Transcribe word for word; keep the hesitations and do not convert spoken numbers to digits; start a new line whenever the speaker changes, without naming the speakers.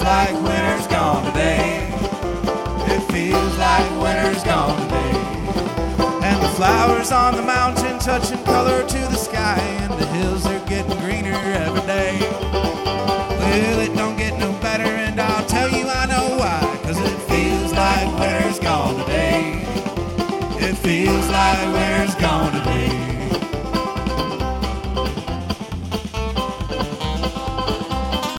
like winter's gone today. It feels like winter's gone today. And the flowers on the mountain touching color to the sky, and the hills are getting greener every day. Well, it don't get no better, and I'll tell you I know why. Cause it feels like winter's gone today. It feels like winter's gone today.